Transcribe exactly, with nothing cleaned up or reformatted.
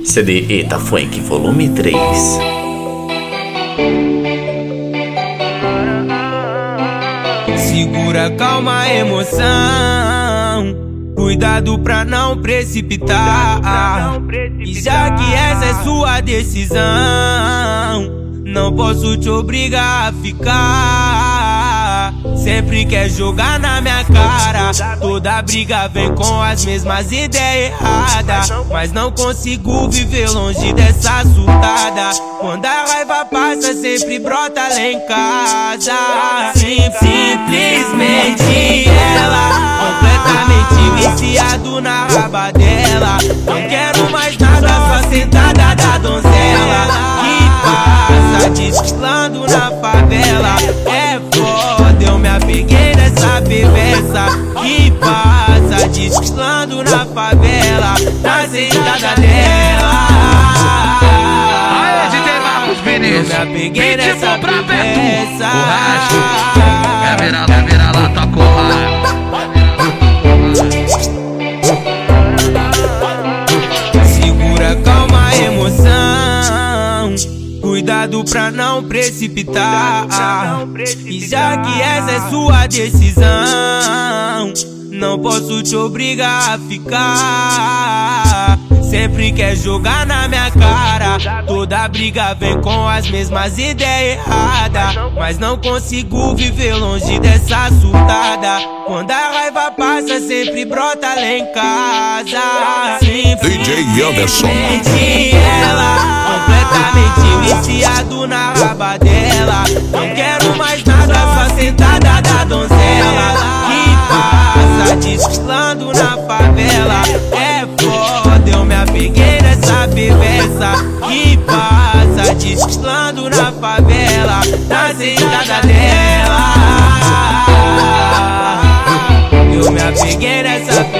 C D Eta Funk Volume três. Segura, calma a emoção, cuidado pra não precipitar. E já que essa é sua decisão, não posso te obrigar a ficar. Sempre quer jogar na minha cara, toda briga vem com as mesmas ideias erradas. Mas não consigo viver longe dessa surtada. Quando a raiva passa sempre brota lá em casa. Sim, simplesmente ela, completamente viciado na raba dela. Não quero mais nada, só sentada da donzela que passa desfilando na favela. É foda, eu me apeguei nessa perversa que passa desfilando na favela, na sentada dela. Eu me apeguei nessa perversa. Quer virar, quer virar lá, tá colado. Segura, calma a emoção, cuidado pra não precipitar. E já que essa é sua decisão, não posso te obrigar a ficar. Sempre quer jogar na minha cara, toda briga vem com as mesmas ideias erradas. Mas não consigo viver longe dessa surtada. Quando a raiva passa sempre brota lá em casa. D J Anderson. Ela, completamente viciado na raba dela. Não quero mais nada, só sentada da donzela que passa desfilando na favela. É foda, eu me apeguei nessa perversa que passa desfilando na favela, na sentada dela. Eu me apeguei nessa